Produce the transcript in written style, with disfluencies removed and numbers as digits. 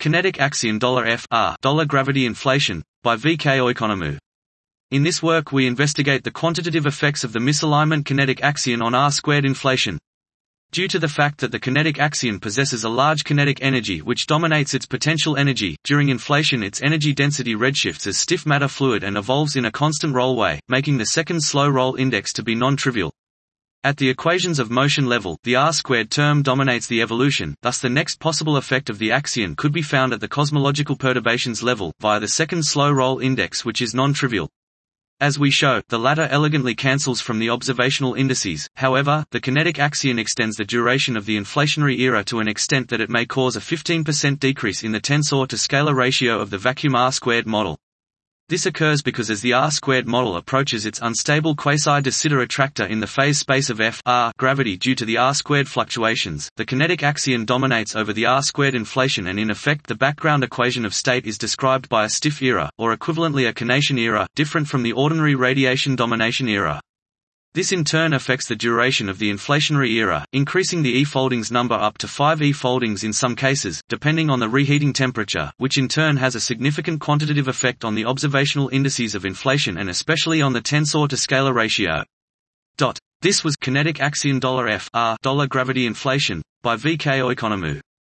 Kinetic axion $F dollar gravity inflation, by V.K. Oikonomou. In this work we investigate the quantitative effects of the misalignment kinetic axion on R² inflation. Due to the fact that the kinetic axion possesses a large kinetic energy which dominates its potential energy, during inflation its energy density redshifts as stiff matter fluid and evolves in a constant rollway, making the second slow roll index to be non-trivial. At the equations of motion level, the R² term dominates the evolution, thus the next possible effect of the axion could be found at the cosmological perturbations level, via the second slow roll index which is non-trivial. As we show, the latter elegantly cancels from the observational indices. However, the kinetic axion extends the duration of the inflationary era to an extent that it may cause a 15% decrease in the tensor to scalar ratio of the vacuum R² model. This occurs because as the R² model approaches its unstable quasi-de Sitter attractor in the phase space of F r gravity due to the R² fluctuations, the kinetic axion dominates over the R² inflation, and in effect the background equation of state is described by a stiff era, or equivalently a conation era, different from the ordinary radiation domination era. This in turn affects the duration of the inflationary era, increasing the E-foldings number up to 5 E-foldings in some cases, depending on the reheating temperature, which in turn has a significant quantitative effect on the observational indices of inflation and especially on the tensor to scalar ratio. This was Kinetic axion $F r dollar gravity inflation, by V.K. Oikonomou.